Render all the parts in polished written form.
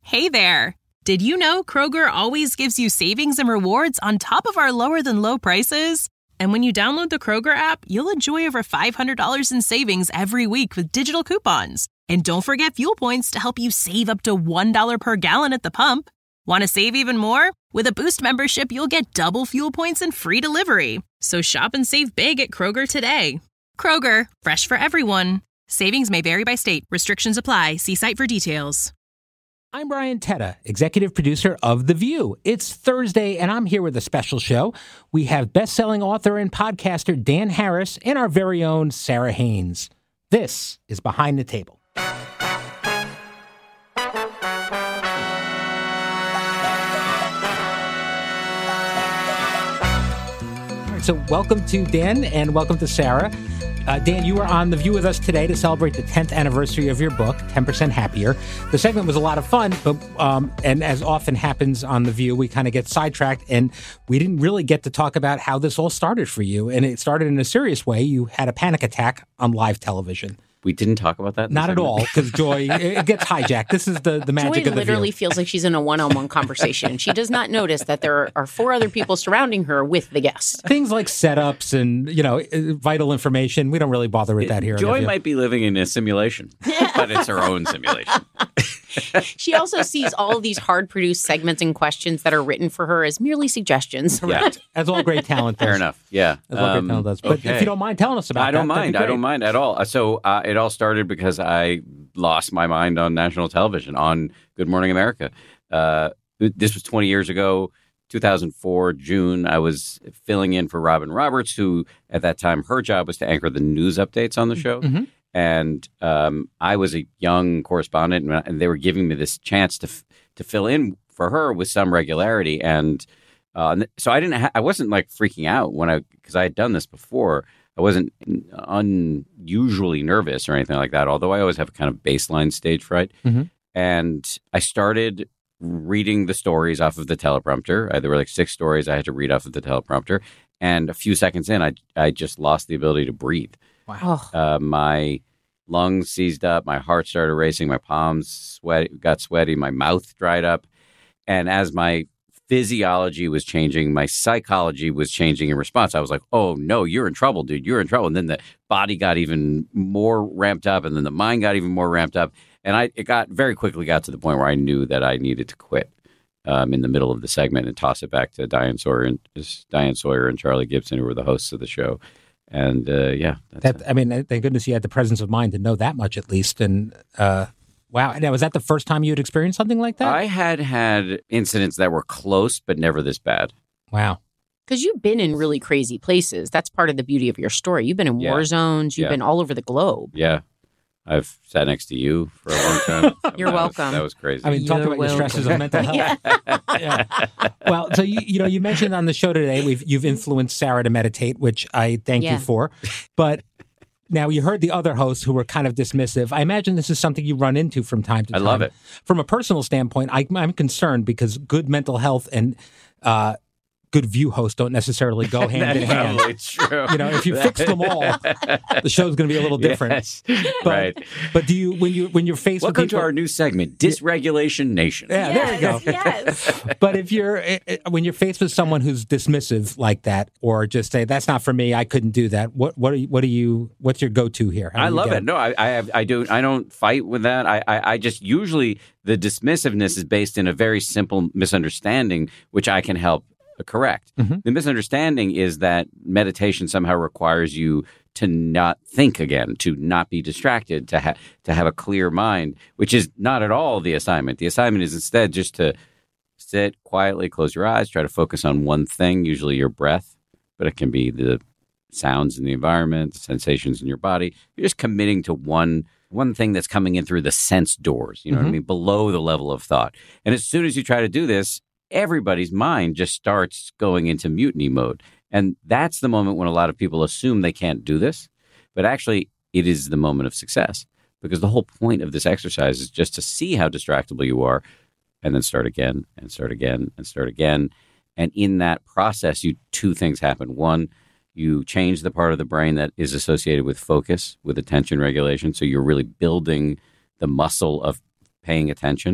Hey there! Did you know Kroger always gives you savings and rewards on top of our lower-than-low prices? And when you download the Kroger app, you'll enjoy over $500 in savings every week with digital coupons. And don't forget fuel points to help you save up to $1 per gallon at the pump. Want to save even more? With a Boost membership, you'll get double fuel points and free delivery. So shop and save big at Kroger today. Kroger, fresh for everyone. Savings may vary by state. Restrictions apply. See site for details. I'm Brian Tetta, executive producer of The View. It's Thursday, and I'm here with a special show. We have best-selling author and podcaster Dan Harris and our very own Sarah Haynes. This is Behind the Table. All right, so welcome to Dan and welcome to Sarah. Dan, you were on The View with us today to celebrate the 10th anniversary of your book, 10% Happier. The segment was a lot of fun, but and as often happens on The View, we kind of get sidetracked, and we didn't really get to talk about how this all started for you. And it started in a serious way. You had a panic attack on live television. We didn't talk about that? Not at all, because Joy, it gets hijacked. This is the magic Joy of The literally View. feels like she's in a one-on-one conversation. She does not notice that there are four other people surrounding her with the guest. Things like setups and, vital information. We don't really bother with that here. Joy might be living in a simulation, but it's her own simulation. She also sees all of these hard-produced segments and questions that are written for her as merely suggestions. Correct. As all great talent does. Fair enough. Yeah. As all great talent does. But okay. if you don't mind telling us about I don't mind. I don't mind at all. So it all started because I lost my mind on national television, on Good Morning America. This was 20 years ago, 2004, June. I was filling in for Robin Roberts, who at that time, her job was to anchor the news updates on the show. Mm-hmm. And I was a young correspondent, and they were giving me this chance to fill in for her with some regularity. And so I wasn't like freaking out because I had done this before. I wasn't unusually nervous or anything like that, although I always have a kind of baseline stage fright. Mm-hmm. And I started reading the stories off of the teleprompter. There were like 6 stories I had to read off of the teleprompter. And a few seconds in, I just lost the ability to breathe. Wow. My lungs seized up. My heart started racing. My palms got sweaty. My mouth dried up. And as my physiology was changing, my psychology was changing in response. I was like, oh, no, you're in trouble, dude. You're in trouble. And then the body got even more ramped up, and then the mind got even more ramped up. And it very quickly got to the point where I knew that I needed to quit in the middle of the segment and toss it back to Diane Sawyer and Charlie Gibson, who were the hosts of the show. And thank goodness you had the presence of mind to know that much at least. And wow. Now, was that the first time you had experienced something like that? I had incidents that were close, but never this bad. Wow. Because you've been in really crazy places. That's part of the beauty of your story. You've been in war zones. You've been all over the globe. Yeah. I've sat next to you for a long time. You're welcome. That was crazy. I mean, talk about your stresses of mental health. Yeah. Well, so you mentioned on the show today you've influenced Sarah to meditate, which I thank you for. But now you heard the other hosts who were kind of dismissive. I imagine this is something you run into from time to time. I love it. From a personal standpoint, I'm concerned because good mental health and good View hosts don't necessarily go hand in hand. That's true. If you fix them all, the show's going to be a little different. Yes. But do you when you're faced Welcome with people, to our new segment, Dysregulation Nation. Yeah, there you go. Yes. But when you're faced with someone who's dismissive like that, or just say that's not for me, I couldn't do that. What's your go-to here? I love it. No, I don't fight with that. I just usually the dismissiveness is based in a very simple misunderstanding, which I can help correct. Mm-hmm. The misunderstanding is that meditation somehow requires you to not think again, to not be distracted, to have a clear mind, which is not at all the assignment. The assignment is instead just to sit quietly, close your eyes, try to focus on one thing, usually your breath, but it can be the sounds in the environment, the sensations in your body. You're just committing to one thing that's coming in through the sense doors, you know what I mean, below the level of thought. And as soon as you try to do this, everybody's mind just starts going into mutiny mode. And that's the moment when a lot of people assume they can't do this. But actually, it is the moment of success. Because the whole point of this exercise is just to see how distractible you are and then start again and start again and start again. And in that process, two things happen. One, you change the part of the brain that is associated with focus, with attention regulation. So you're really building the muscle of paying attention.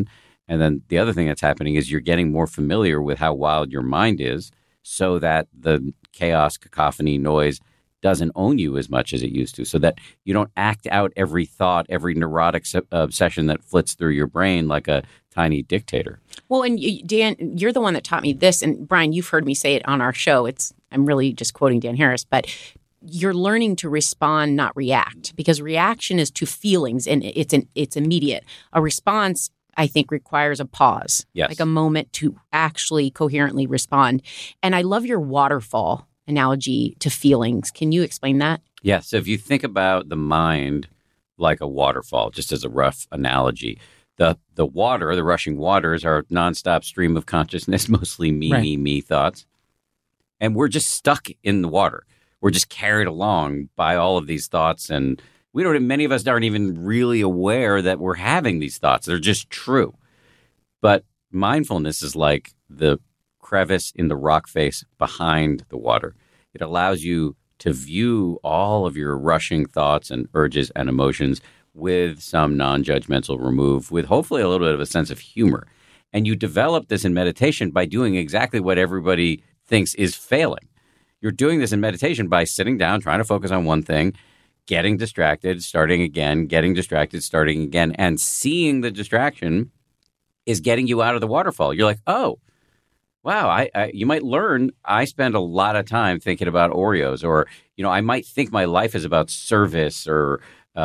And then the other thing that's happening is you're getting more familiar with how wild your mind is so that the chaos, cacophony, noise doesn't own you as much as it used to, so that you don't act out every thought, every neurotic obsession that flits through your brain like a tiny dictator. Well, and Dan, you're the one that taught me this. And Brian, you've heard me say it on our show. I'm really just quoting Dan Harris, but you're learning to respond, not react, because reaction is to feelings and it's immediate. A response, I think, requires a pause, like a moment to actually coherently respond. And I love your waterfall analogy to feelings. Can you explain that? Yeah. So if you think about the mind like a waterfall, just as a rough analogy, the water, the rushing waters are a nonstop stream of consciousness, mostly me thoughts. And we're just stuck in the water. We're just carried along by all of these thoughts. And many of us aren't even really aware that we're having these thoughts. They're just true. But mindfulness is like the crevice in the rock face behind the water. It allows you to view all of your rushing thoughts and urges and emotions with some non-judgmental remove, with hopefully a little bit of a sense of humor. And you develop this in meditation by doing exactly what everybody thinks is failing. You're doing this in meditation by sitting down, trying to focus on one thing, getting distracted, starting again, getting distracted, starting again, and seeing the distraction is getting you out of the waterfall. You're like, oh, wow, you might learn, I spend a lot of time thinking about Oreos, or, I might think my life is about service or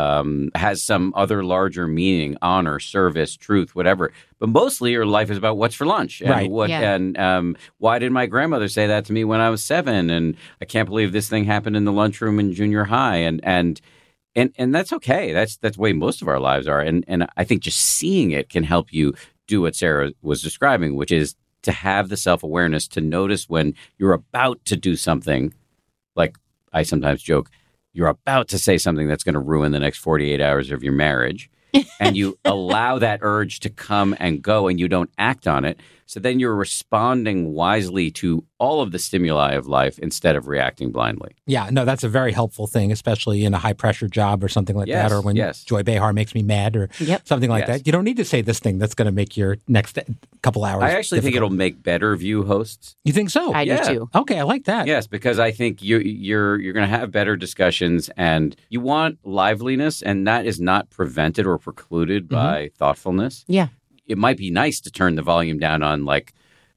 has some other larger meaning, honor, service, truth, whatever. But mostly your life is about what's for lunch. And and why did my grandmother say that to me when I was 7? And I can't believe this thing happened in the lunchroom in junior high. And that's okay. That's the way most of our lives are. And I think just seeing it can help you do what Sarah was describing, which is to have the self-awareness to notice when you're about to do something, like I sometimes joke, you're about to say something that's going to ruin the next 48 hours of your marriage, and you allow that urge to come and go and you don't act on it. So then you're responding wisely to all of the stimuli of life instead of reacting blindly. Yeah, no, that's a very helpful thing, especially in a high-pressure job or something like that, or when Joy Behar makes me mad or something like that. You don't need to say this thing that's going to make your next couple hours I actually think it'll make better view hosts. You think so? I do too. Okay, I like that. Yes, because I think you're going to have better discussions, and you want liveliness, and that is not prevented or precluded by thoughtfulness. Yeah. It might be nice to turn the volume down on like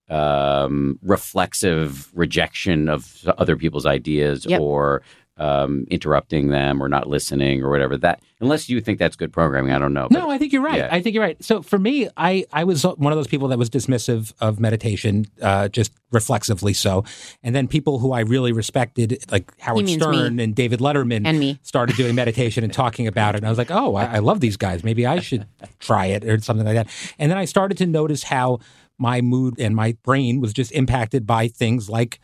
reflexive rejection of other people's ideas or interrupting them or not listening or whatever. That, unless you think that's good programming, I don't know. No, I think you're right. I think you're right. So for me, I was one of those people that was dismissive of meditation, just reflexively so. And then people who I really respected, like Howard Stern and David Letterman, and me, started doing meditation and talking about it. And I was like, oh, I love these guys. Maybe I should try it or something like that. And then I started to notice how my mood and my brain was just impacted by things like,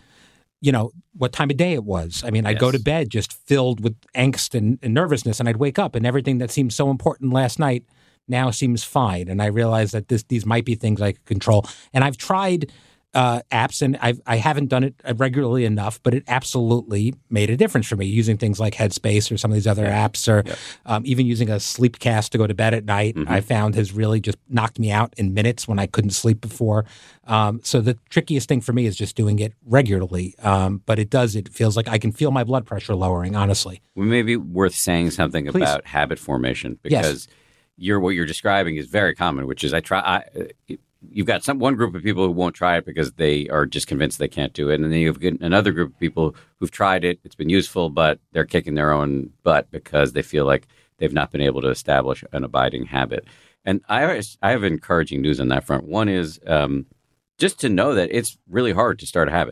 what time of day it was. I mean, I'd go to bed just filled with angst and nervousness, and I'd wake up and everything that seemed so important last night now seems fine. And I realized that these might be things I could control. And I've tried apps, and I haven't done it regularly enough, but it absolutely made a difference for me, using things like Headspace or some of these other apps, or even using a Sleepcast to go to bed at night, I found has really just knocked me out in minutes when I couldn't sleep before. So the trickiest thing for me is just doing it regularly. But it feels like I can feel my blood pressure lowering, honestly. Well, maybe worth saying something about habit formation, because what you're describing is very common, which is you've got one group of people who won't try it because they are just convinced they can't do it. And then you've got another group of people who've tried it. It's been useful, but they're kicking their own butt because they feel like they've not been able to establish an abiding habit. And I have encouraging news on that front. One is just to know that it's really hard to start a habit.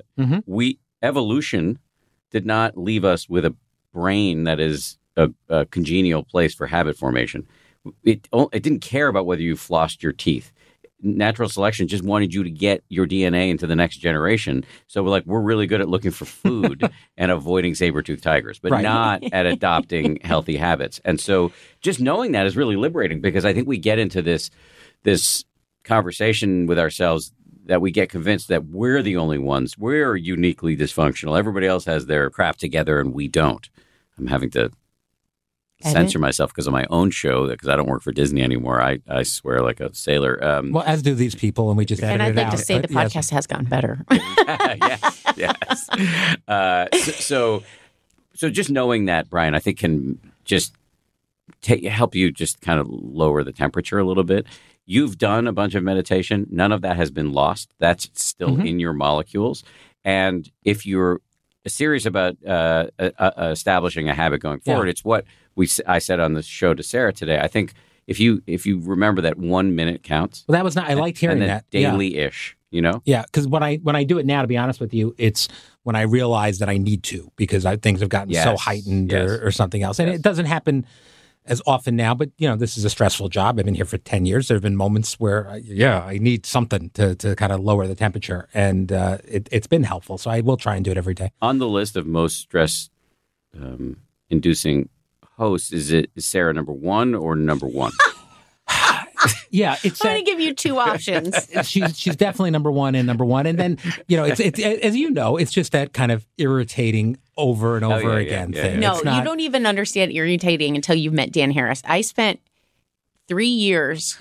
Evolution did not leave us with a brain that is a congenial place for habit formation. It didn't care about whether you flossed your teeth. Natural selection just wanted you to get your DNA into the next generation. So we're really good at looking for food and avoiding saber-toothed tigers, but not at adopting healthy habits. And so just knowing that is really liberating, because I think we get into this conversation with ourselves that we get convinced that we're the only ones. We're uniquely dysfunctional. Everybody else has their crap together and we don't. I'm having to censor myself because of my own show, because I don't work for Disney anymore. I swear like a sailor. Well, as do these people, and we just edit And I'd it like out. to say the But podcast has gotten better. yes. So just knowing that, Brian, I think can just help you just kind of lower the temperature a little bit. You've done a bunch of meditation. None of that has been lost. That's still in your molecules. And if you're serious about establishing a habit going forward, it's what I said on the show to Sarah today. I think if you remember that 1 minute counts. Well, that was not. I liked hearing and then that daily-ish. You know? Yeah, because when I do it now, to be honest with you, it's when I realize that I need to, because things have gotten so heightened or something else. And it doesn't happen as often now, but, this is a stressful job. I've been here for 10 years. There have been moments where, I need something to kind of lower the temperature. And it's been helpful. So I will try and do it every day. On the list of most stress-inducing hosts, is Sarah number 1 or number 1? Yeah, I'm going to give you 2 options. She's definitely number 1 and number 1, and then it's as you know, it's just that kind of irritating over and over again thing. No, you don't even understand irritating until you've met Dan Harris. I spent 3 years,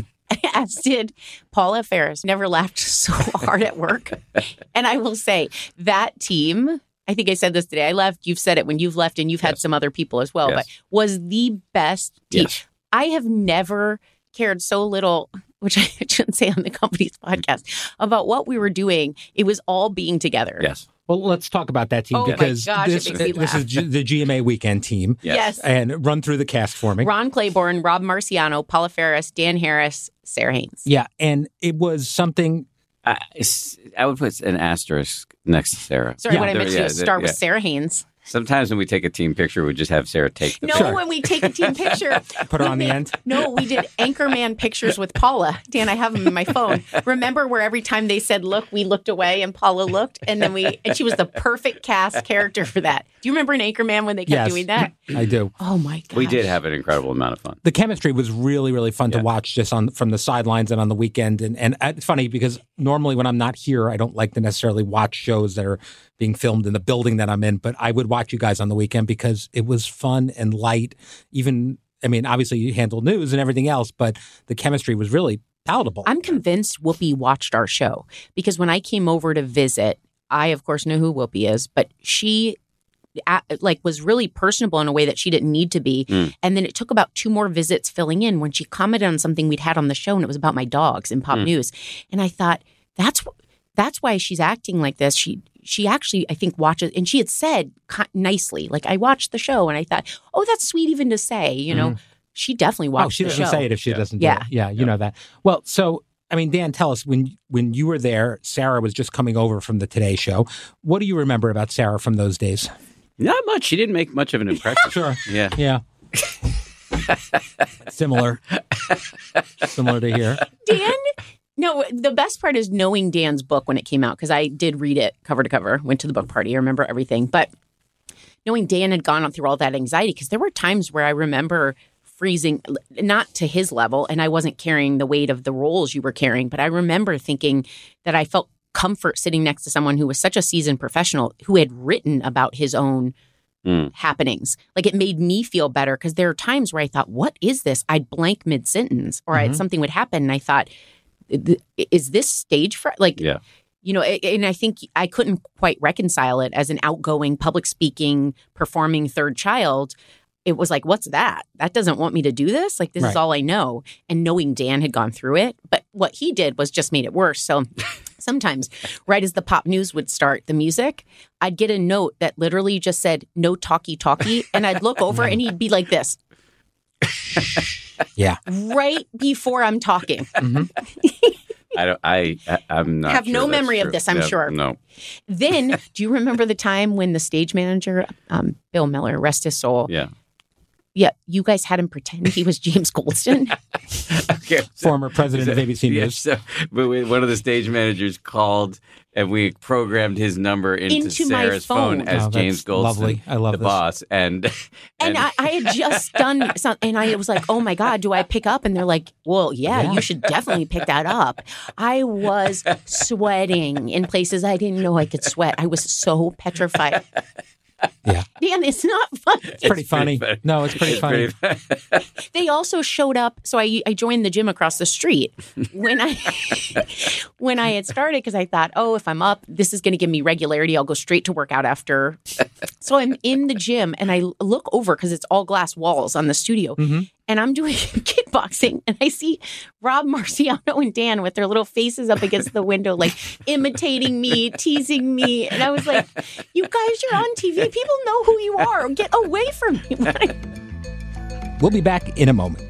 as did Paula Ferris. Never laughed so hard at work, and I will say that team. I think I said this today. I left. You've said it when you've left, and you've had some other people as well. But was the best team. Yes. I have never cared so little, which I shouldn't say on the company's podcast, about what we were doing. It was all being together. Yes. Well, let's talk about that team because my gosh, this it makes me laugh. is the GMA weekend team. Yes. And run through the cast for me. Ron Claiborne, Rob Marciano, Paula Ferris, Dan Harris, Sarah Haynes. Yeah, and it was something. I would put an asterisk next to Sarah. Sorry, what I meant to do is start with Sarah Haynes. Sometimes when we take a team picture, we just have Sarah take the No, picture. when we take a team picture. Put her on the end? No, we did Anchorman pictures with Paula. Dan, I have them in my phone. Remember where every time they said, look, we looked away and Paula looked? And she was the perfect cast character for that. Do you remember in Anchorman when they kept doing that? I do. Oh, my gosh. We did have an incredible amount of fun. The chemistry was really, really fun to watch just from the sidelines and on the weekend. And it's funny because normally when I'm not here, I don't like to necessarily watch shows that are being filmed in the building that I'm in. But I would watch you guys on the weekend because it was fun and light. Obviously you handle news and everything else, but the chemistry was really palatable. I'm convinced Whoopi watched our show because when I came over to visit, I, of course, know who Whoopi is, but she was really personable in a way that she didn't need to be. And then it took about 2 more visits filling in when she commented on something we'd had on the show, and it was about my dogs in Pop News. And I thought, that's why she's acting like this. She actually, I think, watches, and she had said nicely, like, I watched the show, and I thought, oh, that's sweet even to say, She definitely watched the show. She doesn't say it if she doesn't do it. Yeah, you know that. Well, so, Dan, tell us, when you were there, Sarah was just coming over from the Today Show. What do you remember about Sarah from those days? Not much. She didn't make much of an impression. Sure. Yeah. Similar to here. Dan? No, the best part is knowing Dan's book when it came out, because I did read it cover to cover, went to the book party, I remember everything. But knowing Dan had gone through all that anxiety, because there were times where I remember freezing, not to his level, and I wasn't carrying the weight of the roles you were carrying, but I remember thinking that I felt comfort sitting next to someone who was such a seasoned professional who had written about his own happenings. Like, it made me feel better, because there are times where I thought, what is this? I'd blank mid-sentence, or something would happen, and I thought, is this stage fright? And I think I couldn't quite reconcile it as an outgoing, public speaking, performing third child. It was like, what's that? That doesn't want me to do this? Like, this is all I know. And knowing Dan had gone through it, but what he did was just made it worse. So sometimes, right as the Pop News would start, the music, I'd get a note that literally just said, no talkie. And I'd look over and he'd be like this. Yeah. Right before I'm talking. I'm not have sure no that's memory true. of this, I'm sure. No. Then, do you remember the time when the stage manager, Bill Miller, rest his soul? Yeah, you guys had him pretend he was James Goldston. Okay. Former president of ABC News. But one of the stage managers called, and we programmed his number into Sarah's my phone as James Goldston, lovely. I love the this. boss. And I had just done something, and I was like, oh my God, do I pick up? And they're like, well, yeah, you should definitely pick that up. I was sweating in places I didn't know I could sweat. I was so petrified. Yeah. Dan, it's not funny. It's pretty funny. No, it's pretty funny. They also showed up. So I joined the gym across the street when I had started, because I thought, oh, if I'm up, this is going to give me regularity. I'll go straight to work out after. So I'm in the gym and I look over because it's all glass walls on the studio. Mm-hmm. And I'm doing kickboxing and I see Rob Marciano and Dan with their little faces up against the window, like imitating me, teasing me. And I was like, you guys, you're on TV. People know who you are. Get away from me. We'll be back in a moment.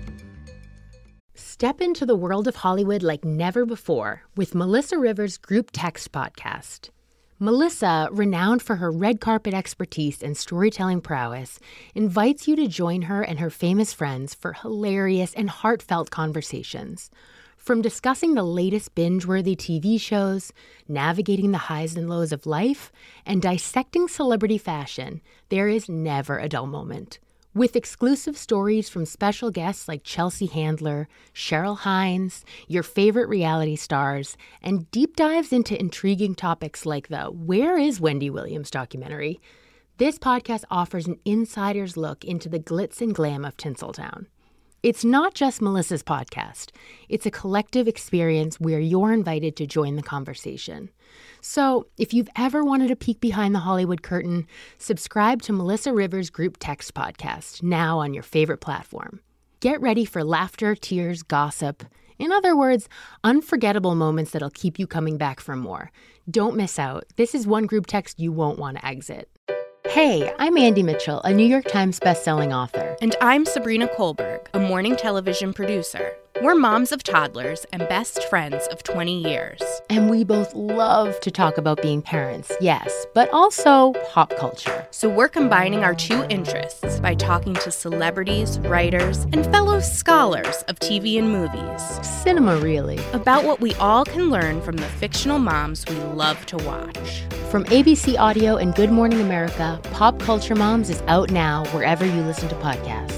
Step into the world of Hollywood like never before with Melissa Rivers' Group Text podcast. Melissa, renowned for her red carpet expertise and storytelling prowess, invites you to join her and her famous friends for hilarious and heartfelt conversations. From discussing the latest binge-worthy TV shows, navigating the highs and lows of life, and dissecting celebrity fashion, there is never a dull moment. With exclusive stories from special guests like Chelsea Handler, Cheryl Hines, your favorite reality stars, and deep dives into intriguing topics like the Where is Wendy Williams documentary, this podcast offers an insider's look into the glitz and glam of Tinseltown. It's not just Melissa's podcast. It's a collective experience where you're invited to join the conversation. So, if you've ever wanted a peek behind the Hollywood curtain, subscribe to Melissa Rivers' Group Text podcast, now on your favorite platform. Get ready for laughter, tears, gossip. In other words, unforgettable moments that'll keep you coming back for more. Don't miss out. This is one group text you won't want to exit. Hey, I'm Andy Mitchell, a New York Times bestselling author. And I'm Sabrina Kohlberg, a morning television producer. We're moms of toddlers and best friends of 20 years. And we both love to talk about being parents, yes, but also pop culture. So we're combining our two interests by talking to celebrities, writers, and fellow scholars of TV and movies. Cinema, really. About what we all can learn from the fictional moms we love to watch. From ABC Audio and Good Morning America, Pop Culture Moms is out now wherever you listen to podcasts.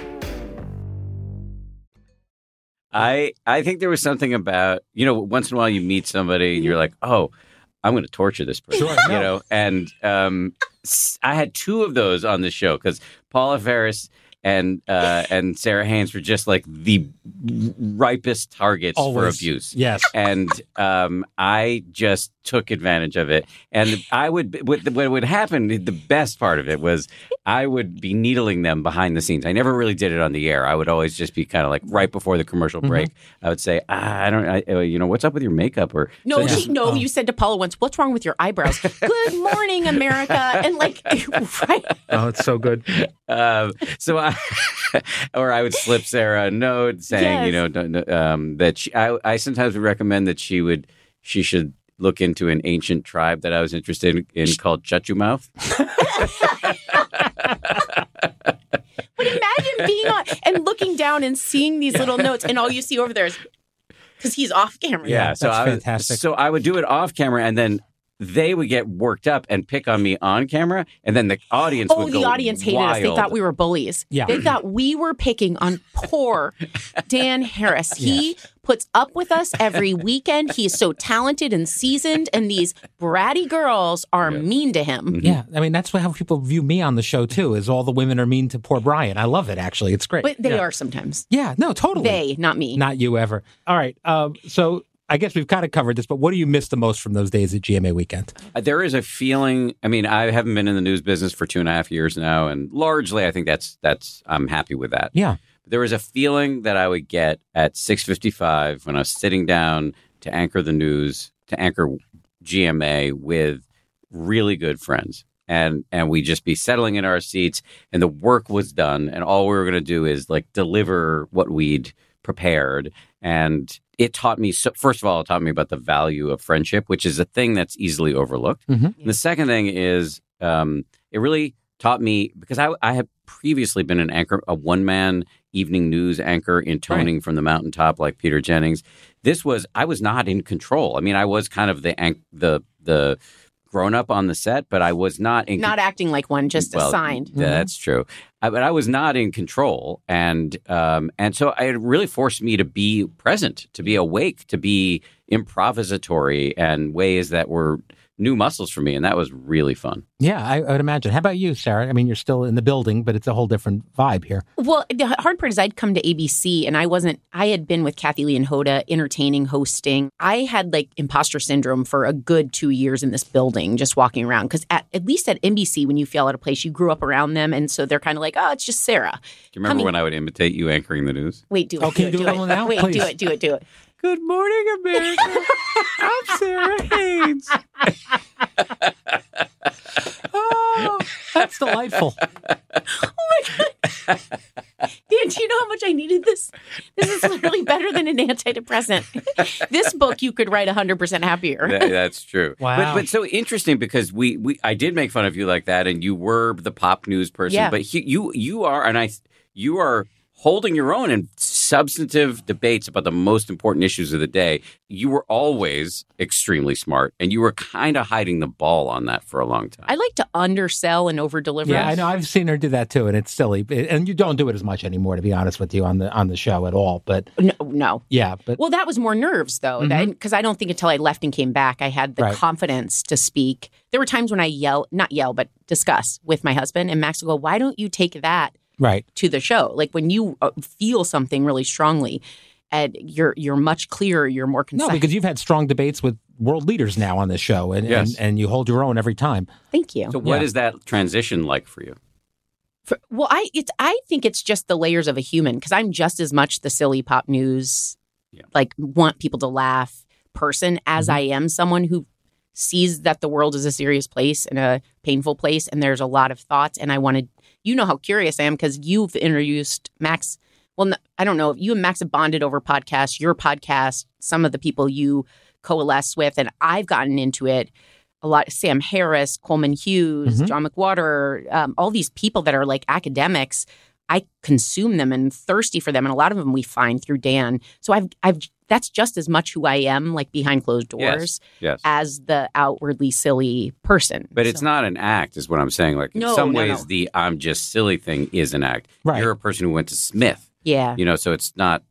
I think there was something about, once in a while you meet somebody and you're like, oh, I'm going to torture this person, and I had two of those on the show because Paula Ferris and Sarah Haynes were just like the ripest targets for abuse. Yes. And I just took advantage of it. And what would happen, the best part of it was I would be needling them behind the scenes. I never really did it on the air. I would always just be kind of like right before the commercial break. I would say, what's up with your makeup? Or you said to Paula once, what's wrong with your eyebrows? Good morning, America. And right. Oh, it's so good. Or I would slip Sarah a note saying, that I sometimes would recommend that she should look into an ancient tribe that I was interested in called Chachumouth. But imagine being on and looking down and seeing these little notes, and all you see over there is because he's off camera. Yeah, so that's fantastic. So I would do it off camera, and then they would get worked up and pick on me on camera, and then the audience would go the audience hated wild. us. They thought we were bullies. Yeah. They thought we were picking on poor Dan Harris. He puts up with us every weekend. He's so talented and seasoned, and these bratty girls are mean to him. Yeah, I mean, that's how people view me on the show, too, is all the women are mean to poor Brian. I love it, actually. It's great. But they are sometimes. Yeah, no, totally. They, not me. Not you ever. All right, so I guess we've kind of covered this, but what do you miss the most from those days at GMA Weekend? There is a feeling, I mean, I haven't been in the news business for 2.5 years now, and largely I think that's I'm happy with that. Yeah. There was a feeling that I would get at 6:55 when I was sitting down to anchor the news, to anchor GMA with really good friends. And we'd just be settling in our seats, and the work was done, and all we were going to do is deliver what we'd prepared. And it taught me, first of all, it taught me about the value of friendship, which is a thing that's easily overlooked. Mm-hmm. And the second thing is it really taught me, because I had previously been an anchor, a one-man evening news anchor intoning from the mountaintop like Peter Jennings. I was not in control. I mean, I was kind of the grown up on the set, but I was not acting like one, just assigned. That's true. But I was not in control, and so it really forced me to be present, to be awake, to be improvisatory, and ways that were new muscles for me, and that was really fun. Yeah, I would imagine. How about you, Sarah? I mean, you're still in the building, but it's a whole different vibe here. Well, the hard part is I'd come to ABC and I had been with Kathy Lee and Hoda, entertaining, hosting. I had like imposter syndrome for a good 2 years in this building, just walking around. Because at least at NBC, when you feel out of place, you grew up around them. And so they're kind of like, oh, it's just Sarah. Do you remember when I would imitate you anchoring the news? Wait, do it. Oh, can you do it now? Wait, Please. do it. Good morning, America. I'm Sarah Haynes. Oh, that's delightful. Oh my God. Dan, do you know how much I needed this? This is literally better than an antidepressant. This book you could write 100% happier. That's true. Wow. But so interesting because I did make fun of you like that, and you were the pop news person. Yeah. But you are holding your own in substantive debates about the most important issues of the day. You were always extremely smart, and you were kind of hiding the ball on that for a long time. I like to undersell and overdeliver. Yeah, I know. I've seen her do that too, and it's silly. And you don't do it as much anymore, to be honest with you, on the show at all. But No. yeah, but Well, that was more nerves, though, because I don't think until I left and came back, I had the Right. confidence to speak. There were times when I not yell, but discuss with my husband, and Max would go, why don't you take that right. to the show? Like when you feel something really strongly, and you're much clearer, you're more concise. No, because you've had strong debates with world leaders now on this show, and, Yes. and you hold your own every time. Thank you. So what Yeah. is that transition like for you? I think it's just the layers of a human, because I'm just as much the silly pop news, like want people to laugh person as I am someone who sees that the world is a serious place and a painful place, and there's a lot of thoughts. And I wanted, you know how curious I am because you've introduced Max. Well, I don't know if you and Max have bonded over podcasts, your podcast, some of the people you coalesce with, and I've gotten into it a lot. Sam Harris, Coleman Hughes, John McWhorter, all these people that are like academics. I consume them and thirsty for them, and a lot of them we find through Dan. So I've that's just as much who I am, like behind closed doors, Yes. as the outwardly silly person. But it's not an act, is what I'm saying. Like in No, some no, ways, no. the "I'm just silly" thing is an act. Right. You're a person who went to Smith. Yeah. So it's not.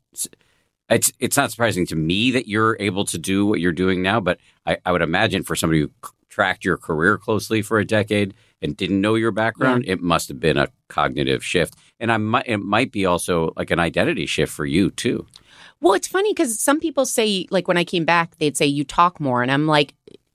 It's not surprising to me that you're able to do what you're doing now. But I would imagine for somebody who tracked your career closely for a decade and didn't know your background, it must have been a cognitive shift. And it might be also like an identity shift for you too. Well, it's funny because some people say, like when I came back, they'd say you talk more, and I'm like,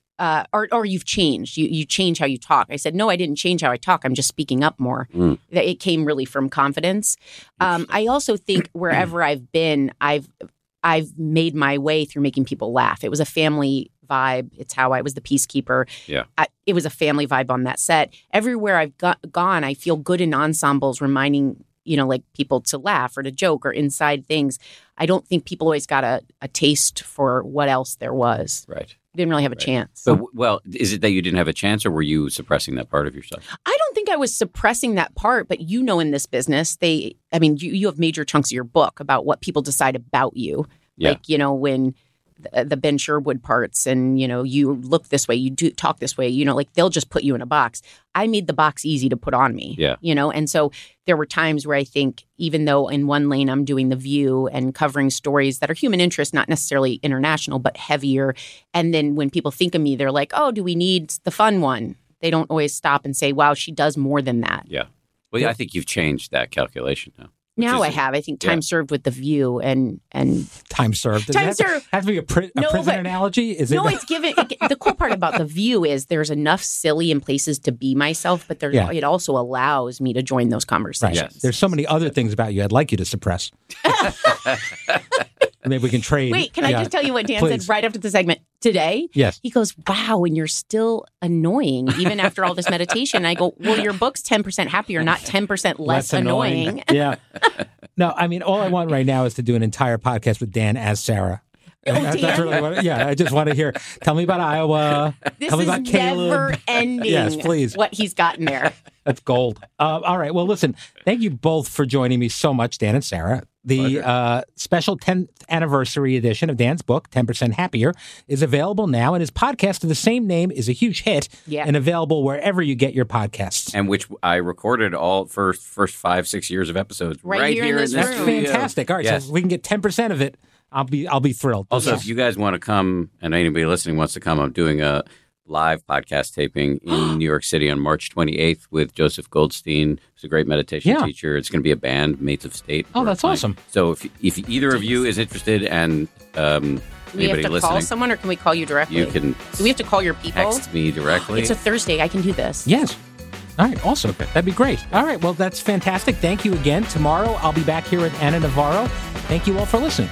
or you've changed. You change how you talk. I said, no, I didn't change how I talk. I'm just speaking up more. It came really from confidence. I also think wherever I've been, I've made my way through making people laugh. It was a family vibe. It's how I was the peacekeeper. Yeah. It was a family vibe on that set. Everywhere I've gone, I feel good in ensembles, reminding like people to laugh or to joke or inside things. I don't think people always got a taste for what else there was. Right. Didn't really have a chance. But well, is it that you didn't have a chance, or were you suppressing that part of yourself? I don't think I was suppressing that part, but in this business, you have major chunks of your book about what people decide about you. Yeah. Like, when the Ben Sherwood parts and, you look this way, you do talk this way, like they'll just put you in a box. I made the box easy to put on me. Yeah. And so there were times where I think even though in one lane I'm doing The View and covering stories that are human interest, not necessarily international, but heavier. And then when people think of me, they're like, oh, do we need the fun one? They don't always stop and say, wow, she does more than that. Yeah. Well, yeah, I think you've changed that calculation now. Now I have. I think time served with The View and Time served. Does Time it served. have to be a prison analogy? Is it? no, it's given. The cool part about The View is there's enough silly in places to be myself, but it also allows me to join those conversations. Right. There's so many other things about you I'd like you to suppress. Maybe we can trade. Wait, can I just tell you what Dan Please. said right after the segment today? Yes. He goes, wow, and you're still annoying even after all this meditation. And I go, well, your book's 10% happier, not 10% less annoying. Yeah. No, I mean, all I want right now is to do an entire podcast with Dan as Sarah. That's Dan? really what, I just want to hear. Tell me about Iowa. This Tell me is about Caleb. never ending. Yes, please. What he's gotten there. That's gold. All right. Well, listen, thank you both for joining me so much, Dan and Sarah. The special 10th anniversary edition of Dan's book, 10% Happier, is available now, and his podcast of the same name is a huge hit and available wherever you get your podcasts. And which I recorded all first 5-6 years of episodes Right here in this That's room. fantastic. All right, Yes. so if we can get 10% of it, I'll be thrilled. Also, if you guys want to come, and anybody listening wants to come, I'm doing a live podcast taping in New York City on March 28th with Joseph Goldstein, who's a great meditation teacher. It's going to be a band, Mates of State. Oh, that's awesome. So if either of you is interested and do we have to listening, call someone or can we call you directly? You can. Do we have to call your people? Text me directly. It's a Thursday. I can do this. Yes. All right, awesome. Okay. That'd be great. All right, well, that's fantastic. Thank you again. Tomorrow, I'll be back here with Ana Navarro. Thank you all for listening.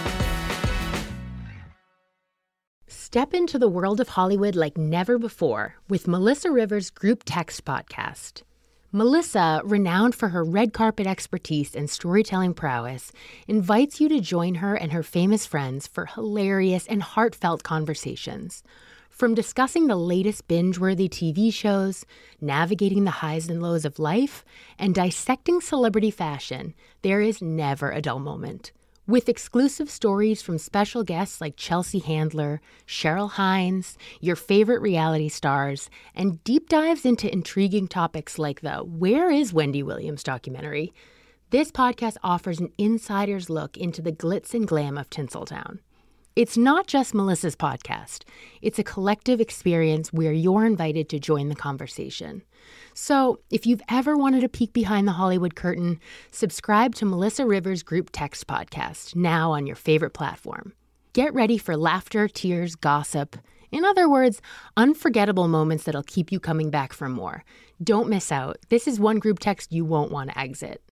Step into the world of Hollywood like never before with Melissa Rivers' Group Text podcast. Melissa, renowned for her red carpet expertise and storytelling prowess, invites you to join her and her famous friends for hilarious and heartfelt conversations. From discussing the latest binge-worthy TV shows, navigating the highs and lows of life, and dissecting celebrity fashion, there is never a dull moment. With exclusive stories from special guests like Chelsea Handler, Cheryl Hines, your favorite reality stars, and deep dives into intriguing topics like the Where is Wendy Williams documentary, this podcast offers an insider's look into the glitz and glam of Tinseltown. It's not just Melissa's podcast. It's a collective experience where you're invited to join the conversation. So if you've ever wanted a peek behind the Hollywood curtain, subscribe to Melissa Rivers' Group Text podcast, now on your favorite platform. Get ready for laughter, tears, gossip. In other words, unforgettable moments that'll keep you coming back for more. Don't miss out. This is one group text you won't want to exit.